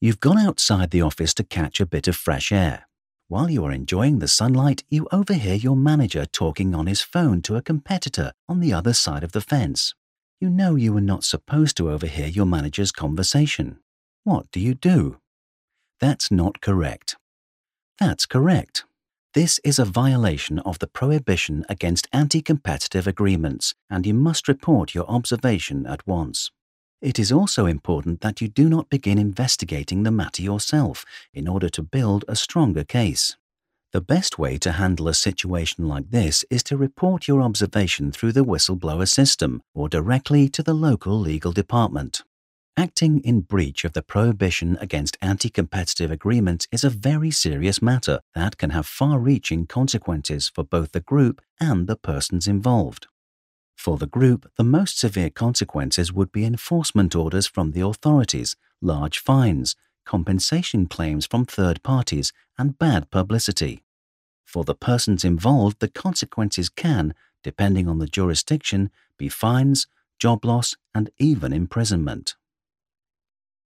You've gone outside the office to catch a bit of fresh air. While you are enjoying the sunlight, you overhear your manager talking on his phone to a competitor on the other side of the fence. You know you were not supposed to overhear your manager's conversation. What do? That's not correct. That's correct. This is a violation of the prohibition against anti-competitive agreements, and you must report your observation at once. It is also important that you do not begin investigating the matter yourself in order to build a stronger case. The best way to handle a situation like this is to report your observation through the whistleblower system or directly to the local legal department. Acting in breach of the prohibition against anti-competitive agreements is a very serious matter that can have far-reaching consequences for both the group and the persons involved. For the group, the most severe consequences would be enforcement orders from the authorities, large fines, compensation claims from third parties, and bad publicity. For the persons involved, the consequences can, depending on the jurisdiction, be fines, job loss, and even imprisonment.